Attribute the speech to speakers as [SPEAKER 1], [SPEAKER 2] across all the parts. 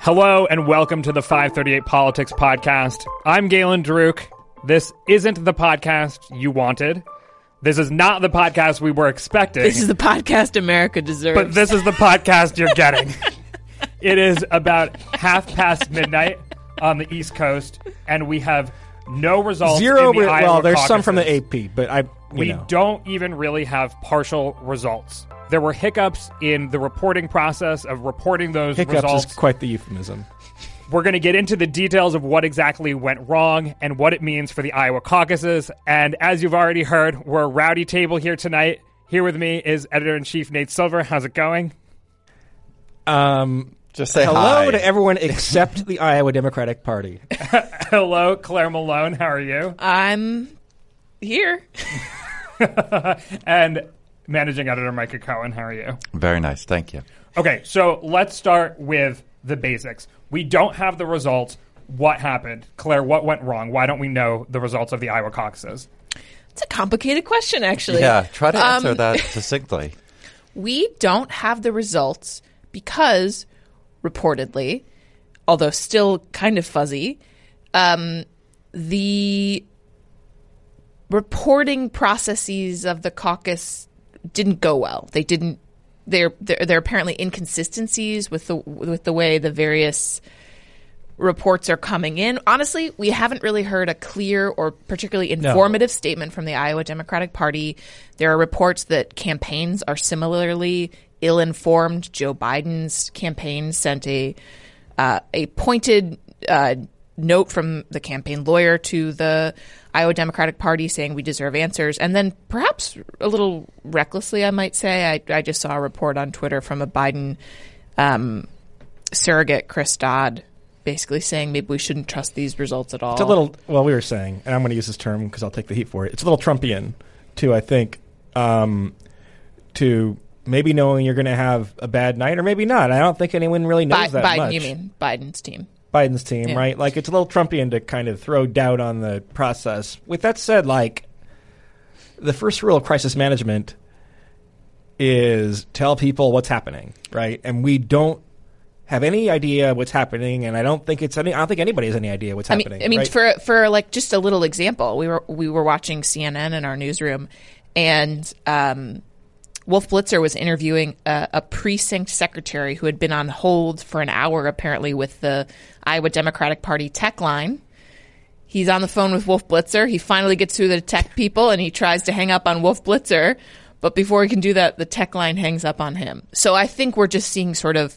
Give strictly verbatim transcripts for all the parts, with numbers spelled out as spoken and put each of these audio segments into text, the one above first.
[SPEAKER 1] Hello and welcome to the five thirty-eight Politics Podcast. I'm Galen Druk. This isn't the podcast you wanted. This is not the podcast we were expecting.
[SPEAKER 2] This is the podcast America deserves.
[SPEAKER 1] But this is the podcast you're getting. It is about half past midnight on the East Coast, and we have no results
[SPEAKER 3] Zero,
[SPEAKER 1] in the Iowa
[SPEAKER 3] well, there's
[SPEAKER 1] caucuses.
[SPEAKER 3] some from the A P, but I, you
[SPEAKER 1] We
[SPEAKER 3] know.
[SPEAKER 1] don't even really have partial results. There were hiccups in the reporting process of reporting those
[SPEAKER 3] Hiccups
[SPEAKER 1] results.
[SPEAKER 3] is quite the euphemism.
[SPEAKER 1] We're going to get into the details of what exactly went wrong and what it means for the Iowa caucuses. And as you've already heard, we're a rowdy table here tonight. Here with me is Editor-in-Chief Nate Silver. How's it going?
[SPEAKER 3] Um,
[SPEAKER 4] Just say
[SPEAKER 3] hello
[SPEAKER 4] hi.
[SPEAKER 3] to everyone except the Iowa Democratic Party.
[SPEAKER 1] Hello, Claire Malone. How are you?
[SPEAKER 2] I'm here.
[SPEAKER 1] And Managing Editor Micah Cohen. How are you?
[SPEAKER 4] Very nice. Thank you.
[SPEAKER 1] Okay, so let's start with the basics. We don't have the results. What happened? Claire, what went wrong? Why don't we know the results of the Iowa caucuses?
[SPEAKER 2] It's a complicated question, actually.
[SPEAKER 4] Yeah, try to answer
[SPEAKER 2] Um,
[SPEAKER 4] that succinctly.
[SPEAKER 2] We don't have the results because, reportedly, although still kind of fuzzy, um, the reporting processes of the caucus didn't go well. They didn't. There, there, there are apparently inconsistencies with the with the way the various reports are coming in. Honestly, we haven't really heard a clear or particularly informative no. statement from the Iowa Democratic Party. There are reports that campaigns are similarly ill-informed. Joe Biden's campaign sent a uh, a pointed uh, note from the campaign lawyer to the Iowa Democratic Party saying we deserve answers. And then perhaps a little recklessly, I might say, I, I just saw a report on Twitter from a Biden um, surrogate, Chris Dodd, basically saying maybe we shouldn't trust these results at all.
[SPEAKER 3] It's a little, well, we were saying, and I'm going to use this term because I'll take the heat for it. It's a little Trumpian, too, I think, um, to maybe knowing you're going to have a bad night or maybe not. I don't think anyone really knows
[SPEAKER 2] Bi-
[SPEAKER 3] that
[SPEAKER 2] Biden,
[SPEAKER 3] much.
[SPEAKER 2] you mean Biden's team.
[SPEAKER 3] Biden's team,
[SPEAKER 2] Yeah.
[SPEAKER 3] right? Like, it's a little Trumpian to kind of throw doubt on the process. With that said, like, the first rule of crisis management is tell people what's happening, right? And we don't have any idea what's happening, and I don't think it's any. I don't think anybody has any idea what's
[SPEAKER 2] I mean,
[SPEAKER 3] happening.
[SPEAKER 2] I mean,
[SPEAKER 3] right?
[SPEAKER 2] for for like just a little example, we were we were watching C N N in our newsroom, and um, Wolf Blitzer was interviewing a, a precinct secretary who had been on hold for an hour, apparently, with the Iowa Democratic Party tech line. He's on the phone with Wolf Blitzer. He finally gets through the tech people, and he tries to hang up on Wolf Blitzer. But before he can do that, the tech line hangs up on him. So I think we're just seeing sort of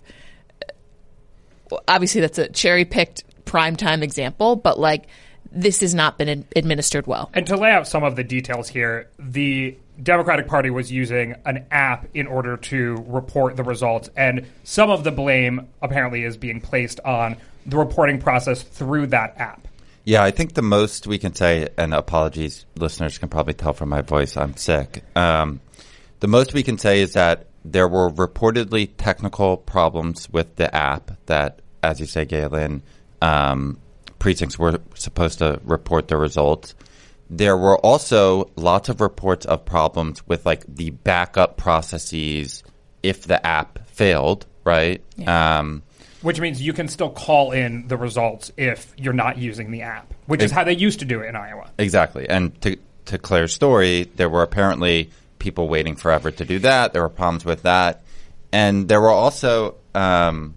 [SPEAKER 2] – obviously that's a cherry-picked primetime example, but like this has not been ad- administered well.
[SPEAKER 1] And to lay out some of the details here, the Democratic Party was using an app in order to report the results, and some of the blame apparently is being placed on the reporting process through that app.
[SPEAKER 4] Yeah, I think the most we can say, and apologies, listeners can probably tell from my voice, I'm sick. Um, the most we can say is that there were reportedly technical problems with the app that, as you say, Galen, um, precincts were supposed to report the results. There were also lots of reports of problems with like the backup processes if the app failed, right?
[SPEAKER 2] Yeah.
[SPEAKER 4] Um,
[SPEAKER 1] Which means you can still call in the results if you're not using the app, which is how they used to do it in Iowa.
[SPEAKER 4] Exactly. And to, to Claire's story, there were apparently people waiting forever to do that. There were problems with that. And there were also um,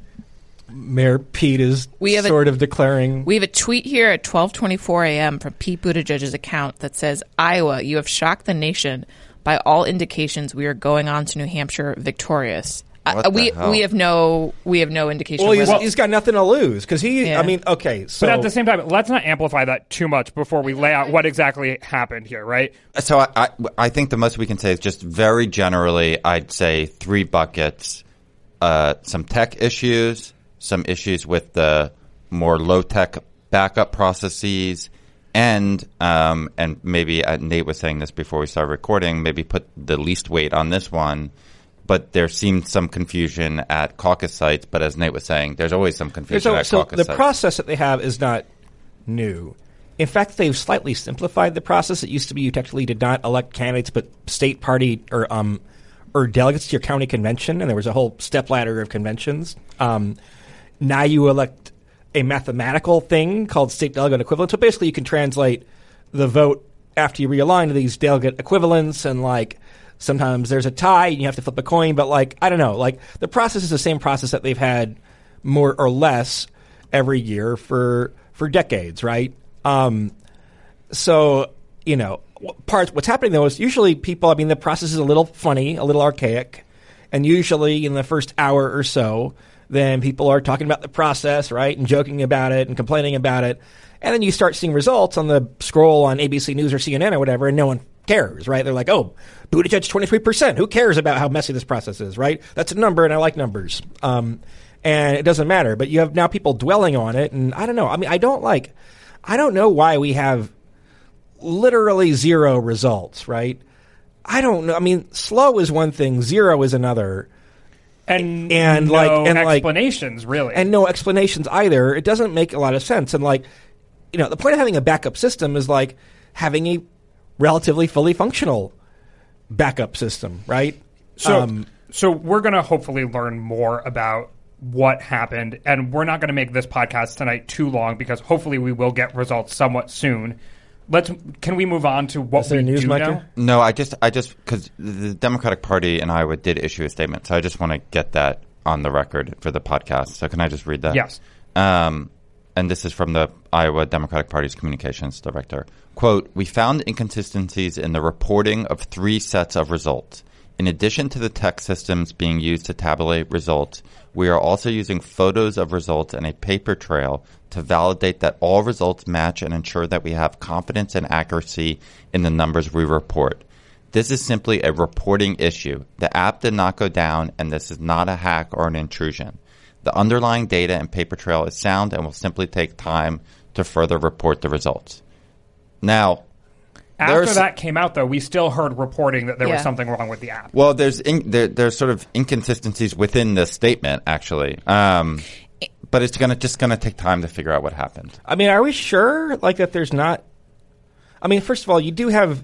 [SPEAKER 3] Mayor Pete is
[SPEAKER 2] We have a-
[SPEAKER 3] sort of declaring.
[SPEAKER 2] We have a tweet here at twelve twenty-four a.m. from Pete Buttigieg's account that says, Iowa, you have shocked the nation. By all indications, we are going on to New Hampshire victorious.
[SPEAKER 4] What
[SPEAKER 2] Uh,
[SPEAKER 4] the
[SPEAKER 2] we
[SPEAKER 4] hell?
[SPEAKER 2] we have no we have no indication.
[SPEAKER 3] well,
[SPEAKER 2] of
[SPEAKER 3] he's,
[SPEAKER 2] whether-
[SPEAKER 3] he's got nothing to lose because he.
[SPEAKER 2] Yeah.
[SPEAKER 3] I mean, okay, so
[SPEAKER 1] But at the same time, let's not amplify that too much before we lay out what exactly happened here, right?
[SPEAKER 4] So I, I, I think the most we can say is just very generally, I'd say three buckets. Uh, some tech issues, some issues with the more low-tech backup processes, and um, and maybe uh, Nate was saying this before we started recording, maybe put the least weight on this one. But there seemed some confusion at caucus sites. But as Nate was saying, there's always some confusion
[SPEAKER 3] so,
[SPEAKER 4] at
[SPEAKER 3] so
[SPEAKER 4] caucus
[SPEAKER 3] the
[SPEAKER 4] sites.
[SPEAKER 3] process that they have is not new. In fact, they've slightly simplified the process. It used to be you technically did not elect candidates, but state party or um or delegates to your county convention, and there was a whole stepladder of conventions. Um, now you elect a mathematical thing called state delegate equivalent. So basically you can translate the vote after you realign to these delegate equivalents, and like sometimes there's a tie and you have to flip a coin, but like, I don't know, like the process is the same process that they've had more or less every year for for decades, right? Um, so, you know, parts what's happening though is usually people, I mean, the process is a little funny, a little archaic, and usually in the first hour or so, then people are talking about the process, right, and joking about it and complaining about it. And then you start seeing results on the scroll on A B C News or C N N or whatever, and no one cares, right? They're like, oh, Buttigieg twenty-three percent. Who cares about how messy this process is, right? That's a number, and I like numbers. Um, and it doesn't matter. But you have now people dwelling on it, and I don't know. I mean, I don't like – I don't know why we have literally zero results, right? I don't know. I mean, slow is one thing. Zero is another.
[SPEAKER 1] And,
[SPEAKER 3] and
[SPEAKER 1] no
[SPEAKER 3] like and
[SPEAKER 1] explanations,
[SPEAKER 3] like,
[SPEAKER 1] really.
[SPEAKER 3] And no explanations either. It doesn't make a lot of sense. And like – you know, the point of having a backup system is like having a relatively fully functional backup system, right?
[SPEAKER 1] So,
[SPEAKER 3] um,
[SPEAKER 1] so we're going to hopefully learn more about what happened, and we're not going to make this podcast tonight too long because hopefully we will get results somewhat soon. Let's. Can we move on to what
[SPEAKER 3] is there
[SPEAKER 1] we
[SPEAKER 3] news,
[SPEAKER 1] do
[SPEAKER 3] Micah?
[SPEAKER 1] know?
[SPEAKER 4] No, I just, I just, because the Democratic Party in Iowa did issue a statement, so I just want to get that on the record for the podcast. So can I just read that?
[SPEAKER 1] Yes.
[SPEAKER 4] Um, and this is from the Iowa Democratic Party's communications director. Quote, we found inconsistencies in the reporting of three sets of results. In addition to the text systems being used to tabulate results, we are also using photos of results and a paper trail to validate that all results match and ensure that we have confidence and accuracy in the numbers we report. This is simply a reporting issue. The app did not go down, and this is not a hack or an intrusion. The underlying data and paper trail is sound and will simply take time to further report the results. Now,
[SPEAKER 1] after that came out, though, we still heard reporting that there
[SPEAKER 2] Yeah.
[SPEAKER 1] was something wrong with the app.
[SPEAKER 4] Well, there's in, there, there's sort of inconsistencies within the statement, actually, um, but it's gonna just gonna take time to figure out what happened.
[SPEAKER 3] I mean, are we sure like that there's not – I mean, first of all, you do have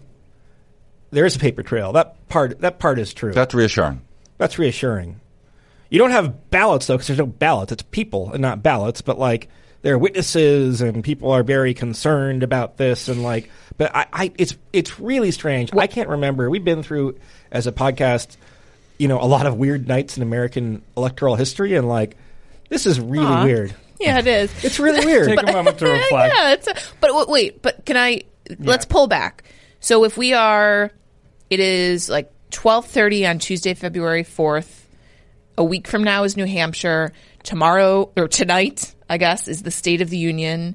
[SPEAKER 3] – there is a paper trail. That part that part is true.
[SPEAKER 4] That's reassuring.
[SPEAKER 3] That's reassuring. You don't have ballots, though, because there's no ballots. It's people and not ballots. But, like, there are witnesses, and people are very concerned about this. And, like, but I, I it's it's really strange. I can't remember. We've been through, as a podcast, you know, a lot of weird nights in American electoral history. And, like, this is really
[SPEAKER 2] Aw.
[SPEAKER 3] weird.
[SPEAKER 2] Yeah, it is.
[SPEAKER 3] It's really weird.
[SPEAKER 1] Take a moment to reflect.
[SPEAKER 2] Yeah, it's a, but w- wait, but can I? Let's pull back. So if we are, it is like twelve thirty on Tuesday, February fourth. A week from now is New Hampshire. Tomorrow or tonight, I guess, is the State of the Union.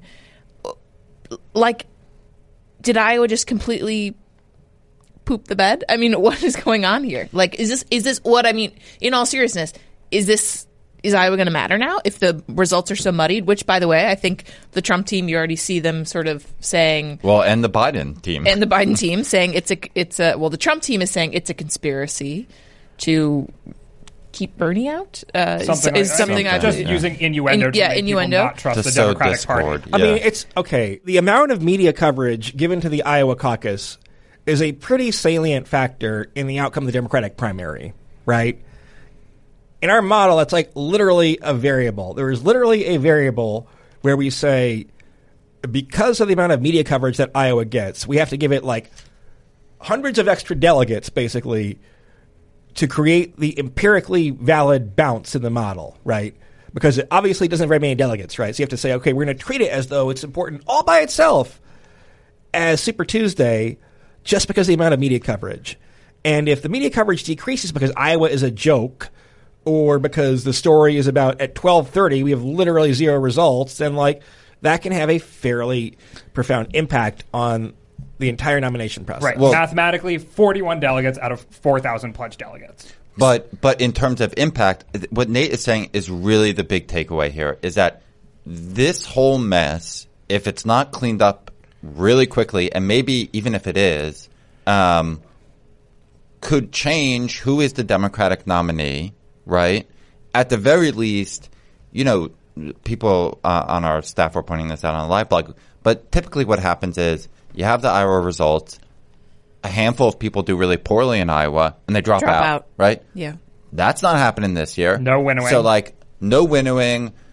[SPEAKER 2] Like, did Iowa just completely poop the bed? I mean, what is going on here? Like, is this is this what I mean? In all seriousness, is this? Is Iowa going to matter now if the results are so muddied? Which, by the way, I think the Trump team, you already see them sort of saying,
[SPEAKER 4] Well, and the Biden team.
[SPEAKER 2] and the Biden team saying it's a, it's a, well, the Trump team is saying it's a conspiracy to keep Bernie out. Uh,
[SPEAKER 1] Something
[SPEAKER 2] is, is
[SPEAKER 1] like-
[SPEAKER 2] something
[SPEAKER 4] Something,
[SPEAKER 2] I
[SPEAKER 1] Just
[SPEAKER 4] yeah.
[SPEAKER 1] using innuendo
[SPEAKER 2] In-
[SPEAKER 1] to
[SPEAKER 2] yeah,
[SPEAKER 1] make
[SPEAKER 2] innuendo.
[SPEAKER 1] people not trust
[SPEAKER 4] to
[SPEAKER 1] the
[SPEAKER 4] sow
[SPEAKER 1] Democratic Party.
[SPEAKER 4] discord.
[SPEAKER 3] I
[SPEAKER 4] Yeah.
[SPEAKER 3] mean, it's okay. The amount of media coverage given to the Iowa caucus is a pretty salient factor in the outcome of the Democratic primary, right? In our model, that's like literally a variable. There is literally a variable where we say, because of the amount of media coverage that Iowa gets, we have to give it like hundreds of extra delegates, basically, to create the empirically valid bounce in the model, right? Because it obviously doesn't have very many delegates, right? So you have to say, okay, we're going to treat it as though it's important all by itself as Super Tuesday just because of the amount of media coverage. And if the media coverage decreases because Iowa is a joke or because the story is about at twelve thirty, we have literally zero results, then like that can have a fairly profound impact on the entire nomination process.
[SPEAKER 1] Right.
[SPEAKER 4] Well-
[SPEAKER 1] Mathematically, forty-one delegates out of four thousand pledged delegates.
[SPEAKER 4] But but in terms of impact, th- what Nate is saying is really the big takeaway here is that this whole mess, if it's not cleaned up really quickly, and maybe even if it is, um, could change who is the Democratic nominee, right? At the very least, you know, people uh, on our staff were pointing this out on a live blog, but typically what happens is you have the Iowa results, a handful of people do really poorly in Iowa, and they drop,
[SPEAKER 2] Drop
[SPEAKER 4] out,
[SPEAKER 2] out.
[SPEAKER 4] right?
[SPEAKER 2] Yeah.
[SPEAKER 4] That's not happening this year.
[SPEAKER 1] No winnowing.
[SPEAKER 4] So, like, no winnowing.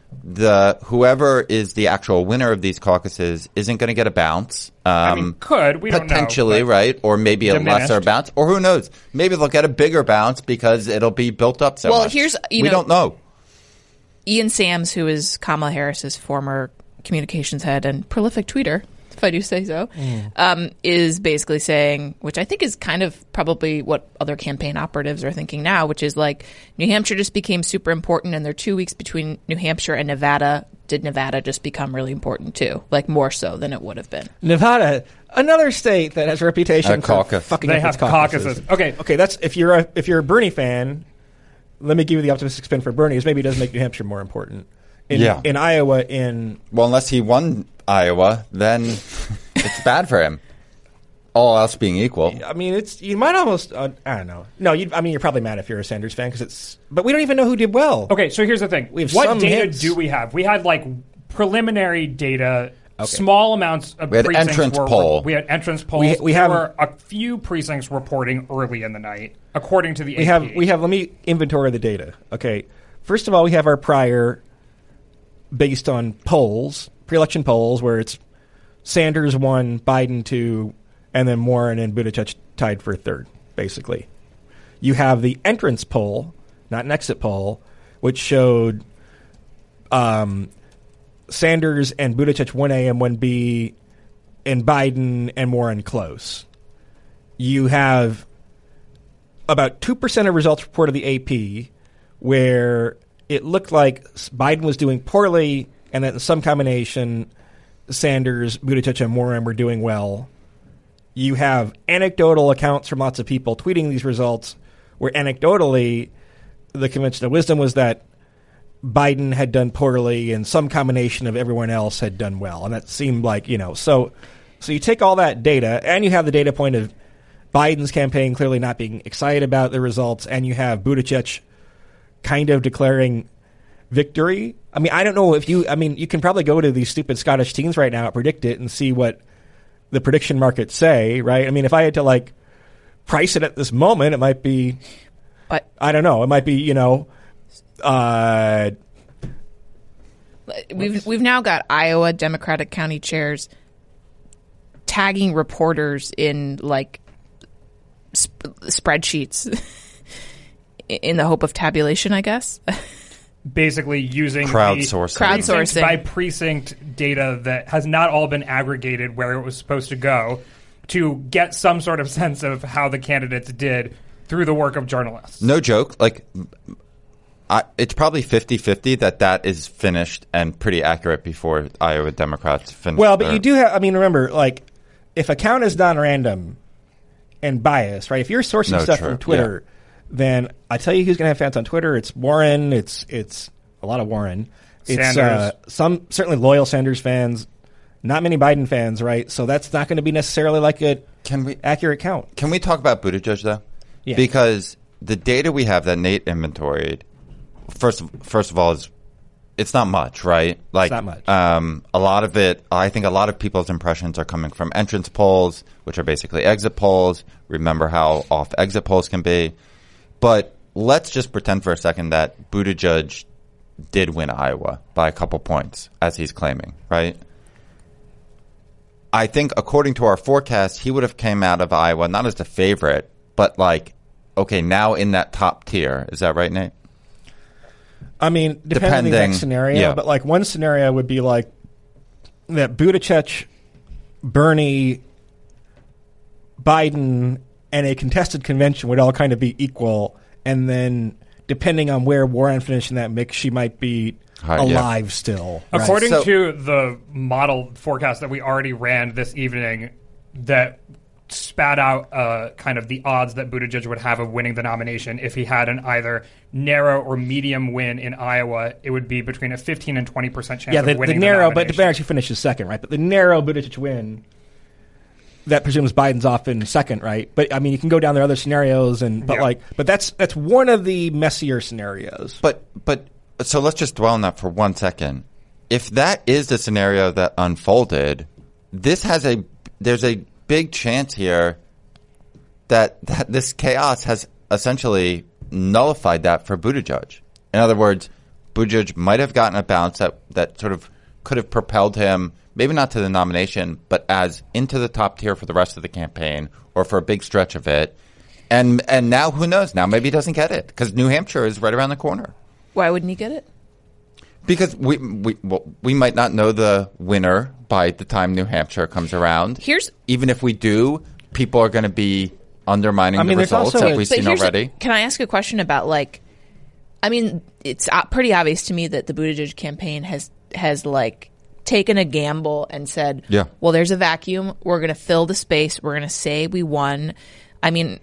[SPEAKER 4] the whoever is the actual winner of these caucuses isn't going to get a bounce. Um,
[SPEAKER 1] I mean, could. We don't know.
[SPEAKER 4] Potentially,
[SPEAKER 1] but
[SPEAKER 4] right? Or maybe a
[SPEAKER 1] diminished.
[SPEAKER 4] lesser bounce. Or who knows? Maybe they'll get a bigger bounce because it'll be built up so
[SPEAKER 2] Well,
[SPEAKER 4] much.
[SPEAKER 2] here's- you
[SPEAKER 4] we
[SPEAKER 2] know-
[SPEAKER 4] don't know.
[SPEAKER 2] Ian Sams, who is Kamala Harris's former communications head and prolific tweeter, if I do say so,
[SPEAKER 3] Mm.
[SPEAKER 2] um, is basically saying, which I think is kind of probably what other campaign operatives are thinking now, which is like New Hampshire just became super important, and there are two weeks between New Hampshire and Nevada. Did Nevada just become really important too? Like more so than it would have been.
[SPEAKER 3] Nevada, another state that has a reputation
[SPEAKER 4] A
[SPEAKER 3] for
[SPEAKER 4] caucus.
[SPEAKER 3] fucking
[SPEAKER 1] They
[SPEAKER 3] up
[SPEAKER 1] have
[SPEAKER 3] its caucuses.
[SPEAKER 1] caucuses. Okay.
[SPEAKER 3] Okay, that's if you're a if you're a Bernie fan. Let me give you the optimistic spin for Bernie. Is maybe it does make New Hampshire more important. In,
[SPEAKER 4] Yeah.
[SPEAKER 3] in Iowa, in
[SPEAKER 4] Well, unless he won Iowa, then it's bad for him. All else being equal.
[SPEAKER 3] I mean, it's you might almost uh, I don't know. No, you, I mean you're probably mad if you're a Sanders fan because it's. But we don't even know who did well.
[SPEAKER 1] Okay, so here's the thing.
[SPEAKER 3] We have
[SPEAKER 1] what
[SPEAKER 3] some
[SPEAKER 1] data
[SPEAKER 3] hints.
[SPEAKER 1] do we have? We had like preliminary data,
[SPEAKER 3] Okay.
[SPEAKER 1] small amounts of
[SPEAKER 4] We had
[SPEAKER 1] precincts
[SPEAKER 4] entrance
[SPEAKER 1] were,
[SPEAKER 4] poll.
[SPEAKER 1] We had entrance polls.
[SPEAKER 3] We- we
[SPEAKER 1] there
[SPEAKER 3] have-
[SPEAKER 1] were a few precincts reporting early in the night, according to the
[SPEAKER 3] We
[SPEAKER 1] A P.
[SPEAKER 3] have we have. Let me inventory the data. Okay, first of all, we have our prior, based on polls, pre-election polls, where it's Sanders one, Biden two, and then Warren and Buttigieg tied for third. Basically, you have the entrance poll, not an exit poll, which showed um, Sanders and Buttigieg one A and one B, and Biden and Warren close. You have about two percent of results reported the A P, where it looked like Biden was doing poorly, and that in some combination, Sanders, Buttigieg, and Warren were doing well. You have anecdotal accounts from lots of people tweeting these results, where anecdotally, the conventional wisdom was that Biden had done poorly, and some combination of everyone else had done well, and that seemed like, you know, so so you take all that data, and you have the data point of Biden's campaign clearly not being excited about the results, and you have Buttigieg kind of declaring victory. I mean, I don't know if you, I mean, you can probably go to these stupid Scottish teams right now, predict it, and see what the prediction markets say, right? I mean, if I had to, like, price it at this moment, it might be,
[SPEAKER 2] But
[SPEAKER 3] I don't know, it might be, you know, uh,
[SPEAKER 2] we've we've now got Iowa Democratic county chairs tagging reporters in like sp- spreadsheets in the hope of tabulation, I guess.
[SPEAKER 1] basically using
[SPEAKER 4] Crowdsourcing.
[SPEAKER 1] the precinct
[SPEAKER 2] Crowdsourcing.
[SPEAKER 1] by precinct data that has not all been aggregated where it was supposed to go to get some sort of sense of how the candidates did through the work of journalists.
[SPEAKER 4] No joke. Like, I, it's probably fifty-fifty that that is finished and pretty accurate before Iowa Democrats finish.
[SPEAKER 3] well, but
[SPEAKER 4] their-
[SPEAKER 3] you do have, I mean, remember, like, if a count is non-random and biased, right? If you're sourcing
[SPEAKER 4] No,
[SPEAKER 3] stuff
[SPEAKER 4] true.
[SPEAKER 3] from Twitter, then I tell you who's going to have fans on Twitter. It's Warren. It's it's a lot of Warren. It's
[SPEAKER 1] Sanders.
[SPEAKER 3] Uh, some certainly loyal Sanders fans, not many Biden fans, right? So that's not going to be necessarily like a
[SPEAKER 4] Can we
[SPEAKER 3] accurate count.
[SPEAKER 4] Can we talk about Buttigieg though?
[SPEAKER 3] Yeah.
[SPEAKER 4] Because the data we have that Nate inventoried, first of, first of all, is it's not much, right? Like,
[SPEAKER 3] not much.
[SPEAKER 4] Um, a lot of it, I think, a lot of people's impressions are coming from entrance polls, which are basically exit polls. Remember how off exit polls can be. But let's just pretend for a second that Buttigieg did win Iowa by a couple points, as he's claiming, right? I think according to our forecast, he would have came out of Iowa not as the favorite, but like, okay, now in that top tier. Is that right, Nate?
[SPEAKER 3] I mean, depends on the
[SPEAKER 4] Depending-
[SPEAKER 3] exact scenario,
[SPEAKER 4] yeah.
[SPEAKER 3] but like one scenario would be like that Buttigieg, Bernie, Biden, and a contested convention would all kind of be equal, and then depending on where Warren finished in that mix, she might be
[SPEAKER 4] Hi- yeah.
[SPEAKER 3] alive still. right?
[SPEAKER 1] According
[SPEAKER 4] So-
[SPEAKER 1] to the model forecast that we already ran this evening, that spat out uh, kind of the odds that Buttigieg would have of winning the nomination if he had an either narrow or medium win in Iowa, it would be between a fifteen and twenty percent chance
[SPEAKER 3] yeah,
[SPEAKER 1] of
[SPEAKER 3] the, the
[SPEAKER 1] winning
[SPEAKER 3] narrow,
[SPEAKER 1] the
[SPEAKER 3] but
[SPEAKER 1] nomination.
[SPEAKER 3] the actually finishes second, right? But the narrow Buttigieg win, that presumes Biden's off in second, right? But I mean, you can go down there other scenarios, and but
[SPEAKER 1] Yeah.
[SPEAKER 3] like, but that's that's one of the messier scenarios.
[SPEAKER 4] But but so let's just dwell on that for one second. If that is the scenario that unfolded, this has a there's a big chance here that that this chaos has essentially nullified that for Buttigieg. In other words, Buttigieg might have gotten a bounce that, that sort of could have propelled him, maybe not to the nomination, but as into the top tier for the rest of the campaign or for a big stretch of it. And and now who knows? Now maybe he doesn't get it because New Hampshire is right around the corner.
[SPEAKER 2] Why wouldn't he get it?
[SPEAKER 4] Because we we well, we might not know the winner by the time New Hampshire comes around.
[SPEAKER 2] Here's
[SPEAKER 4] even if we do, people are going to be undermining
[SPEAKER 3] I mean,
[SPEAKER 4] the
[SPEAKER 3] there's
[SPEAKER 4] results
[SPEAKER 3] also
[SPEAKER 4] that
[SPEAKER 3] a-
[SPEAKER 4] we've
[SPEAKER 2] But
[SPEAKER 4] seen
[SPEAKER 2] here's a-
[SPEAKER 4] already.
[SPEAKER 2] can I ask a question about like? I mean, it's uh, pretty obvious to me that the Buttigieg campaign has has like taken a gamble and said,
[SPEAKER 4] Yeah.
[SPEAKER 2] well, there's a vacuum. We're going to fill the space. We're going to say we won. I mean,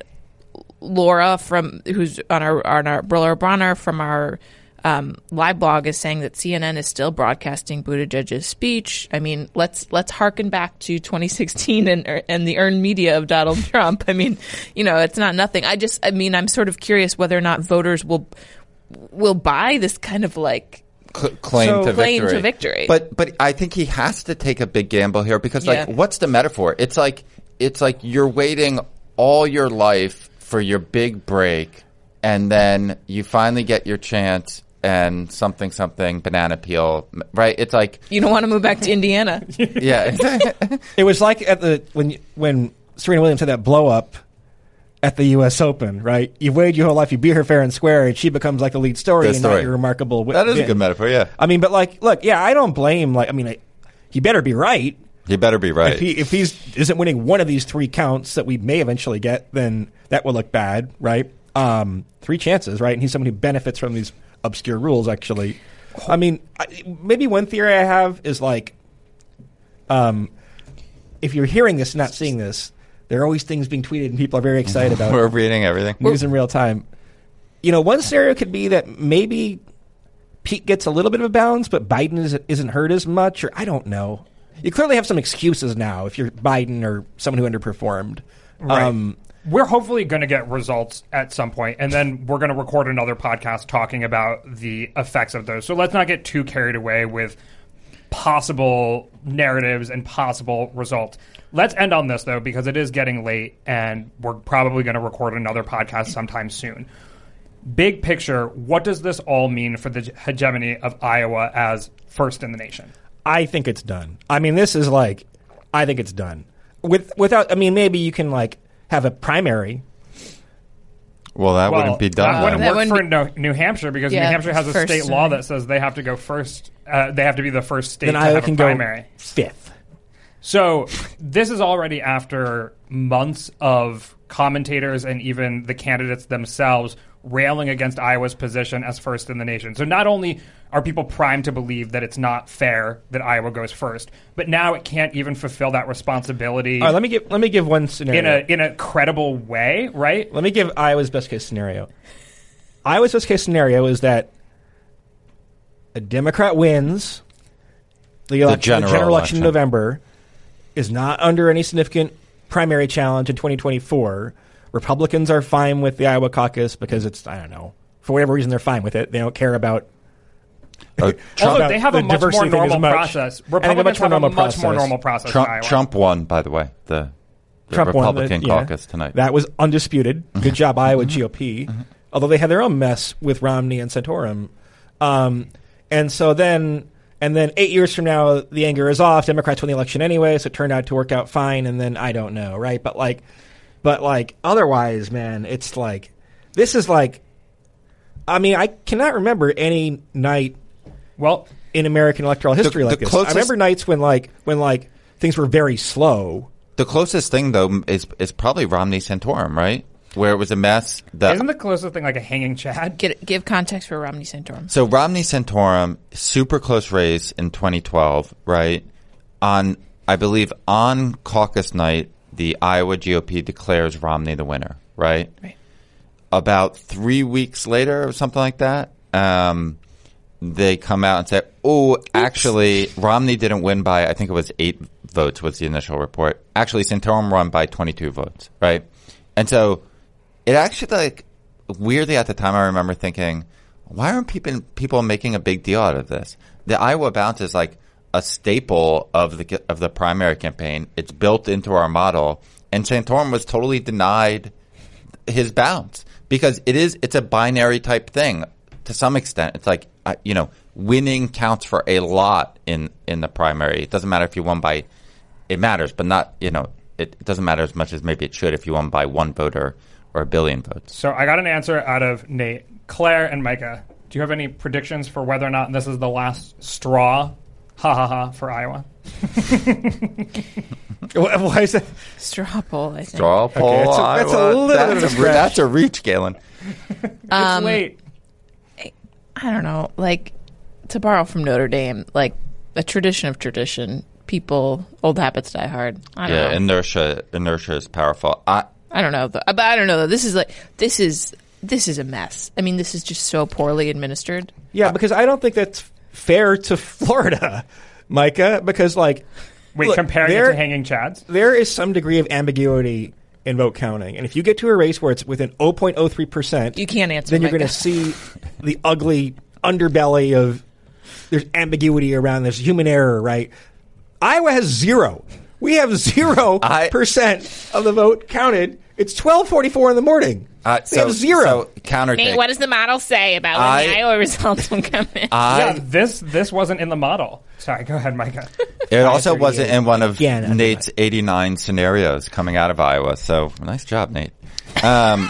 [SPEAKER 2] Laura from who's on our on our Laura Bronner from our um, live blog is saying that C N N is still broadcasting Buttigieg's speech. I mean, let's let's harken back to twenty sixteen and and the earned media of Donald Trump. I mean, you know, it's not nothing. I just, I mean, I'm sort of curious whether or not voters will will buy this kind of like
[SPEAKER 4] Cl- claim
[SPEAKER 3] So-
[SPEAKER 4] to
[SPEAKER 2] claim
[SPEAKER 4] victory.
[SPEAKER 2] to victory.
[SPEAKER 4] But but I think he has to take a big gamble here because like
[SPEAKER 2] Yeah.
[SPEAKER 4] what's the metaphor? It's like it's like you're waiting all your life for your big break, and then you finally get your chance, and something something banana peel, right? It's like
[SPEAKER 2] you don't want to move back to Indiana.
[SPEAKER 4] yeah,
[SPEAKER 3] It was like at the when when Serena Williams had that blow up at the U S Open, right? You've waited your whole life, you beat her fair and square, and she becomes like the lead story
[SPEAKER 4] The
[SPEAKER 3] and not
[SPEAKER 4] story.
[SPEAKER 3] your remarkable win.
[SPEAKER 4] that is a good metaphor. Yeah,
[SPEAKER 3] I mean, but like, look, yeah, I don't blame. Like, I mean, I, he better be right.
[SPEAKER 4] he better be right.
[SPEAKER 3] If he if he's isn't winning one of these three counts that we may eventually get, then that will look bad, right? Um, three chances, right? And he's someone who benefits from these obscure rules. Actually, I mean, I, maybe one theory I have is like, um, if you're hearing this and not seeing this, there are always things being tweeted and people are very excited about
[SPEAKER 4] We're reading everything.
[SPEAKER 3] news in real time. You know, one scenario could be that maybe Pete gets a little bit of a bounce, but Biden isn't, isn't hurt as much, or I don't know. You clearly have some excuses now if you're Biden or someone who underperformed.
[SPEAKER 1] Right.
[SPEAKER 3] Um,
[SPEAKER 1] We're hopefully going to get results at some point, and then we're going to record another podcast talking about the effects of those. So let's not get too carried away with possible narratives and possible results. Let's end on this, though, because it is getting late, and we're probably going to record another podcast sometime soon. Big picture, what does this all mean for the hegemony of Iowa as first in the nation?
[SPEAKER 3] I think it's done. I mean, this is like, I think it's done. With without, I mean, maybe you can like have a primary.
[SPEAKER 4] Well, that
[SPEAKER 1] Well,
[SPEAKER 4] wouldn't be done.
[SPEAKER 1] That wouldn't
[SPEAKER 2] That
[SPEAKER 1] work
[SPEAKER 2] wouldn't
[SPEAKER 1] for no, New Hampshire because
[SPEAKER 2] Yeah,
[SPEAKER 1] New Hampshire has a
[SPEAKER 2] first
[SPEAKER 1] state law
[SPEAKER 2] and-
[SPEAKER 1] that says they have to go first. Uh, they have to be the first state
[SPEAKER 3] Then
[SPEAKER 1] to
[SPEAKER 3] Iowa
[SPEAKER 1] have
[SPEAKER 3] can
[SPEAKER 1] a
[SPEAKER 3] go
[SPEAKER 1] primary.
[SPEAKER 3] fifth.
[SPEAKER 1] So this is already after months of commentators and even the candidates themselves railing against Iowa's position as first in the nation. So not only are people primed to believe that it's not fair that Iowa goes first, but now it can't even fulfill that responsibility
[SPEAKER 3] All right, let me give let me give one scenario.
[SPEAKER 1] in a in a credible way, right?
[SPEAKER 3] Let me give Iowa's best case scenario. Iowa's best case scenario is that a Democrat wins the, election,
[SPEAKER 4] general
[SPEAKER 3] the general
[SPEAKER 4] election.
[SPEAKER 3] election in November, is not under any significant primary challenge in twenty twenty-four. Republicans are fine with the Iowa caucus because it's, I don't know, for whatever reason they're fine with it. They don't care about
[SPEAKER 4] Uh,
[SPEAKER 1] Also,
[SPEAKER 4] Trump,
[SPEAKER 1] they have a
[SPEAKER 3] the
[SPEAKER 1] much more
[SPEAKER 3] diversity thing as
[SPEAKER 1] normal
[SPEAKER 3] much.
[SPEAKER 1] process.
[SPEAKER 3] I think a
[SPEAKER 1] Republicans
[SPEAKER 3] much more
[SPEAKER 1] have a
[SPEAKER 3] normal
[SPEAKER 1] much more
[SPEAKER 3] process.
[SPEAKER 1] normal process
[SPEAKER 4] Trump,
[SPEAKER 1] in Iowa.
[SPEAKER 4] Trump won, by the way, the, the
[SPEAKER 3] Trump won the-
[SPEAKER 4] Republican
[SPEAKER 3] yeah.
[SPEAKER 4] caucus tonight.
[SPEAKER 3] That was undisputed. Good job, Iowa G O P. Although they had their own mess with Romney and Santorum. Um, and so then, and then eight years from now, the anger is off. Democrats win the election anyway, so it turned out to work out fine. And then I don't know, right? But like, but like otherwise, man, it's like this is like. I mean, I cannot remember any night
[SPEAKER 1] Well,
[SPEAKER 3] in American electoral history
[SPEAKER 4] the
[SPEAKER 3] like this.
[SPEAKER 4] closest-
[SPEAKER 3] I remember nights when like when like things were very slow.
[SPEAKER 4] The closest thing, though, is is probably Romney Santorum, right? Where it was a mess. That,
[SPEAKER 1] isn't the closest thing like a hanging Chad?
[SPEAKER 2] Get, give context for Romney Santorum.
[SPEAKER 4] so Romney Santorum, super close race in twenty twelve, right? On, I believe, on caucus night, the Iowa G O P declares Romney the winner, right?
[SPEAKER 2] Right.
[SPEAKER 4] About three weeks later or something like that, um, they come out and say, oh, actually, Romney didn't win by, I think it was eight votes was the initial report. Actually, Santorum won by twenty-two votes, right? And so it actually, like, weirdly at the time I remember thinking, why aren't people, people making a big deal out of this? The Iowa bounce is like a staple of the of the primary campaign. It's built into our model. And Santorum was totally denied his bounce because it is it's a binary type thing to some extent. It's like uh, you know, winning counts for a lot in, in the primary. It doesn't matter if you won by, it matters, but not, you know, it, it doesn't matter as much as maybe it should if you won by one vote or, or a billion votes.
[SPEAKER 1] So I got an answer out of Nate. Claire and Micah, do you have any predictions for whether or not this is the last straw, ha ha ha, for Iowa?
[SPEAKER 3] Why is that?
[SPEAKER 2] Straw poll, I think.
[SPEAKER 4] Straw poll,
[SPEAKER 3] Okay, that's a- that's a
[SPEAKER 4] Iowa.
[SPEAKER 3] little bit of
[SPEAKER 4] That's
[SPEAKER 3] a
[SPEAKER 4] a,
[SPEAKER 3] stretch.
[SPEAKER 4] that's a reach, Galen.
[SPEAKER 1] It's late.
[SPEAKER 2] I don't know. Like, to borrow from Notre Dame, like a tradition of tradition. People, old habits die hard. I don't
[SPEAKER 4] Yeah,
[SPEAKER 2] know.
[SPEAKER 4] inertia inertia is powerful. I,
[SPEAKER 2] I don't know. Though. But I don't know. Though. This is like this is this is a mess. I mean, this is just so poorly administered.
[SPEAKER 3] Yeah, because I don't think that's fair to Florida, Micah. Because like,
[SPEAKER 1] Wait,
[SPEAKER 3] look,
[SPEAKER 1] comparing
[SPEAKER 3] there-
[SPEAKER 1] it to hanging chads?
[SPEAKER 3] there is some degree of ambiguity in vote counting, and if you get to a race where it's within zero point zero three percent,
[SPEAKER 2] You can't answer.
[SPEAKER 3] then you're
[SPEAKER 2] Micah.
[SPEAKER 3] going to see the ugly underbelly of there's ambiguity around. There's human error, right? Iowa has zero. We have zero
[SPEAKER 4] I-
[SPEAKER 3] percent of the vote counted. It's twelve forty-four in the morning.
[SPEAKER 4] uh,
[SPEAKER 3] We have zero.
[SPEAKER 4] So counter
[SPEAKER 2] Nate,
[SPEAKER 4] take.
[SPEAKER 2] what does the model say about when
[SPEAKER 4] I-
[SPEAKER 2] the Iowa results will come in?
[SPEAKER 4] I,
[SPEAKER 1] Yeah, this this wasn't in the model. Sorry, go ahead, Micah.
[SPEAKER 4] It also
[SPEAKER 3] thirty-eight.
[SPEAKER 4] wasn't in one of
[SPEAKER 3] Again, I'm
[SPEAKER 4] Nate's eighty-nine scenarios coming out of Iowa. So nice job, Nate. Um,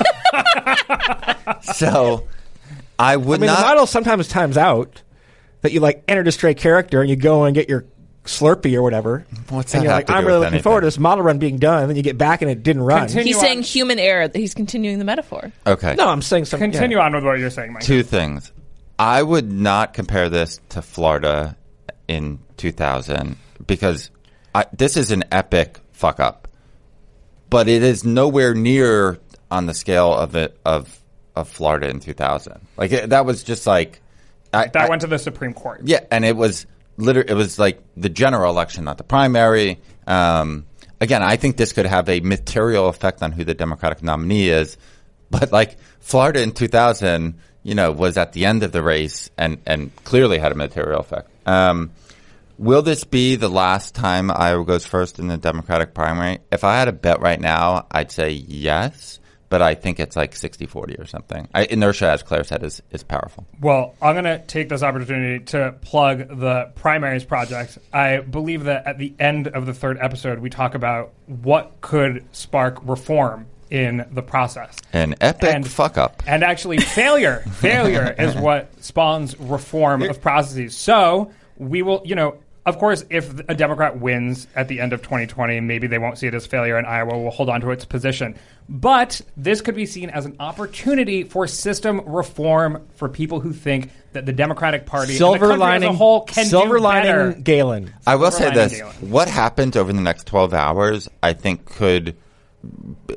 [SPEAKER 4] so I would
[SPEAKER 3] I mean,
[SPEAKER 4] not.
[SPEAKER 3] the model sometimes times out that you like enter a stray character and you go and get your Slurpee or whatever.
[SPEAKER 4] What's
[SPEAKER 3] and
[SPEAKER 4] that
[SPEAKER 3] you're
[SPEAKER 4] have
[SPEAKER 3] like,
[SPEAKER 4] to do
[SPEAKER 3] I'm
[SPEAKER 4] with
[SPEAKER 3] really looking
[SPEAKER 4] anything?
[SPEAKER 3] forward to this model run being done. And then you get back and it didn't run.
[SPEAKER 1] Continue.
[SPEAKER 2] He's
[SPEAKER 1] on.
[SPEAKER 2] saying human error. He's continuing the metaphor.
[SPEAKER 4] okay.
[SPEAKER 3] No, I'm saying something.
[SPEAKER 1] Continue
[SPEAKER 3] yeah.
[SPEAKER 1] on with what you're saying, Micah.
[SPEAKER 4] Two things. I would not compare this to Florida in two thousand because I, this is an epic fuck up, but it is nowhere near on the scale of it of of Florida in two thousand. Like it, that was just like I,
[SPEAKER 1] That
[SPEAKER 4] I-
[SPEAKER 1] went to the Supreme Court.
[SPEAKER 4] Yeah, and it was literally it was like the general election, not the primary. Um, again, I think this could have a material effect on who the Democratic nominee is, but like Florida in two thousand, you know, was at the end of the race and and clearly had a material effect. Um, will this be the last time Iowa goes first in the Democratic primary? If I had a bet right now, I'd say yes. But I think it's like sixty forty or something. I, inertia, as Claire said, is, is powerful.
[SPEAKER 1] Well, I'm going to take this opportunity to plug the Primaries Project. I believe that at the end of the third episode, we talk about what could spark reform in the process.
[SPEAKER 4] An epic
[SPEAKER 1] And-
[SPEAKER 4] fuck up.
[SPEAKER 1] And actually, failure, failure is what spawns reform of processes. So we will, you know, of course, if a Democrat wins at the end of twenty twenty, maybe they won't see it as failure and Iowa will hold on to its position. But this could be seen as an opportunity for system reform for people who think that the Democratic Party and the
[SPEAKER 3] Silver
[SPEAKER 1] country
[SPEAKER 3] lining,
[SPEAKER 1] as a whole can
[SPEAKER 3] silver
[SPEAKER 1] do
[SPEAKER 3] lining,
[SPEAKER 1] better.
[SPEAKER 3] Galen.
[SPEAKER 4] I will
[SPEAKER 1] Silver
[SPEAKER 4] say
[SPEAKER 1] lining
[SPEAKER 4] this.
[SPEAKER 1] Galen.
[SPEAKER 4] What happens over the next twelve hours, I think, could b-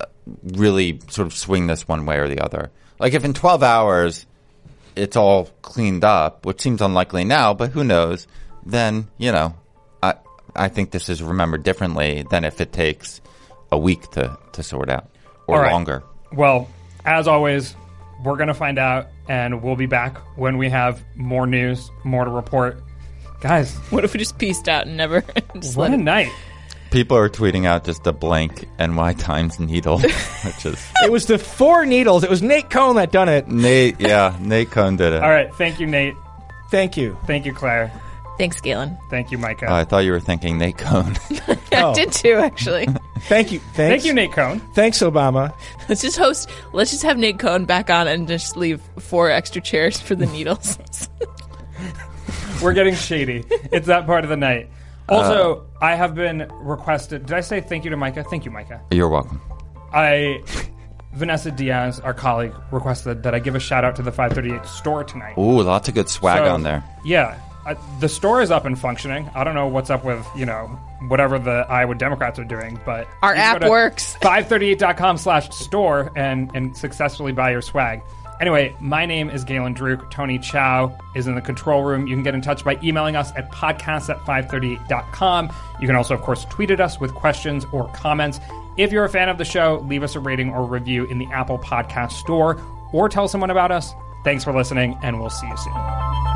[SPEAKER 4] really sort of swing this one way or the other. Like, if in twelve hours it's all cleaned up, which seems unlikely now, but who knows, then, you know, I I think this is remembered differently than if it takes a week to, to sort out or
[SPEAKER 1] All right.
[SPEAKER 4] longer.
[SPEAKER 1] Well, as always, we're going to find out, and we'll be back when we have more news, more to report. Guys,
[SPEAKER 2] What if we just pieced out and never just
[SPEAKER 1] what
[SPEAKER 2] let
[SPEAKER 1] a
[SPEAKER 2] it?
[SPEAKER 1] night.
[SPEAKER 4] People are tweeting out just a blank N Y Times needle, which is
[SPEAKER 3] It was the four needles. It was Nate Cohn that done it.
[SPEAKER 4] Nate. Yeah, Nate Cohn did it.
[SPEAKER 1] All right. Thank you, Nate.
[SPEAKER 3] Thank you.
[SPEAKER 1] Thank you, Claire.
[SPEAKER 2] Thanks, Galen.
[SPEAKER 1] Thank you, Micah.
[SPEAKER 4] Oh, I thought you were thinking Nate Cohn.
[SPEAKER 3] Oh.
[SPEAKER 2] I did too, actually.
[SPEAKER 3] Thank you. Thanks.
[SPEAKER 1] Thank you, Nate Cohn.
[SPEAKER 3] Thanks, Obama.
[SPEAKER 2] Let's just host. Let's just have Nate Cohn back on and just leave four extra chairs for the needles.
[SPEAKER 1] We're getting shady. It's that part of the night. Also, I have been requested. Did I say thank you to Micah? Thank you, Micah.
[SPEAKER 4] You're welcome.
[SPEAKER 1] I, Vanessa Diaz, our colleague, requested that I give a shout out to the five thirty-eight store tonight.
[SPEAKER 4] Ooh, lots of good swag
[SPEAKER 1] So,
[SPEAKER 4] on there.
[SPEAKER 1] Yeah. Uh, the store is up and functioning. I don't know what's up with, you know, whatever the Iowa Democrats are doing, but
[SPEAKER 2] Our
[SPEAKER 1] you can
[SPEAKER 2] app
[SPEAKER 1] go to
[SPEAKER 2] works.
[SPEAKER 1] five thirty-eight dot com slash store and, and successfully buy your swag. Anyway, my name is Galen Druk. Tony Chow is in the control room. You can get in touch by emailing us at podcasts at five thirty-eight dot com. You can also, of course, tweet at us with questions or comments. If you're a fan of the show, leave us a rating or review in the Apple Podcast Store or tell someone about us. Thanks for listening, and we'll see you soon.